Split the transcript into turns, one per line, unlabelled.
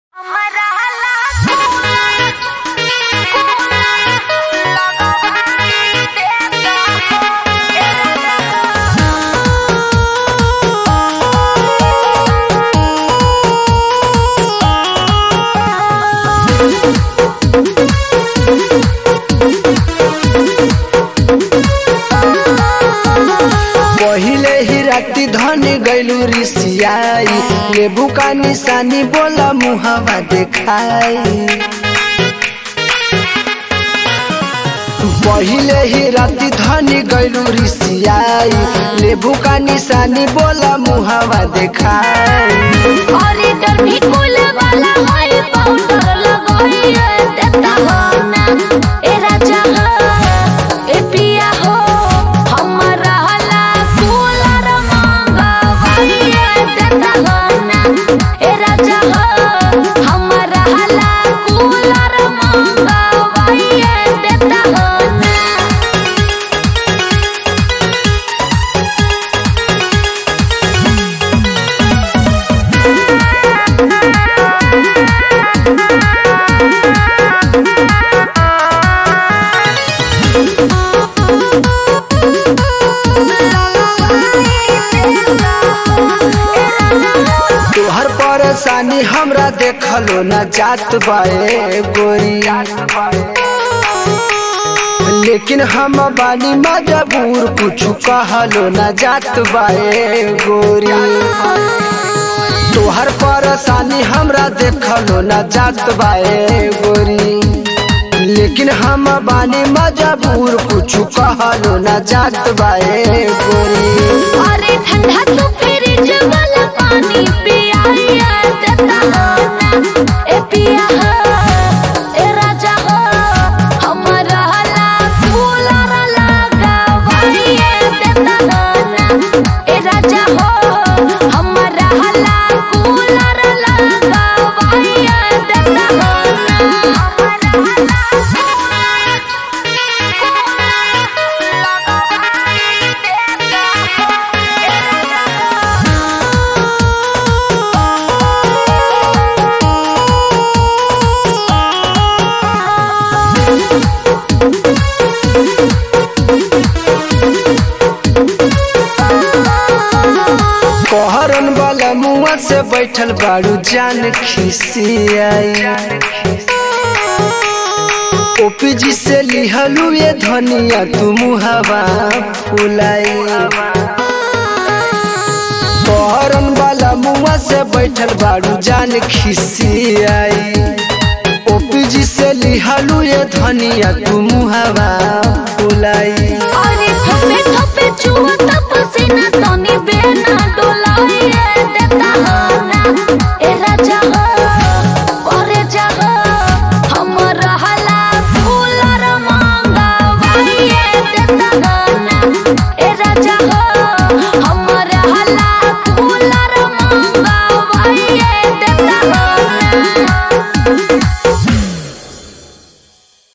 पहिले ही राती धन गैलू रिसियाई, लेबू का निशानी बोला मुहावा देखाई। पहिले ही राती धन गैलू रिसियाई, लेबू का निशानी बोला मुहावा देखाई। तोहर परेशानी हमरा देखलो न जात बाए गोरी, लेकिन हम बानी मजबूर, कुछ कहलो न जात बाए गोरी। तोहर परेशानी हमरा देखलो न जात बाए गोरी, लेकिन हम बानी मजबूर, कुछ कहलो न जात बाए गोरी।
अरे ठंडा तो फ्रिज वाला पानी पिया देता हो ना, ए पिया हो, ए राजा हो, हमारा ला कूलर लगावाइए देता हो ना, ए राजा हो, हमारा ला कूलर लगावाइए देता हो ना, हमारा ला
कहरन वाला मुआ से बैठल बारू जान खिसियाई। ओपीजी से लिहलू ये धनिया तू मुहावा फुलाई। कहरन वाला मुआ से बैठल बारू जान खिसियाई। ओपीजी से लिहलू ये धनिया तू मुहावा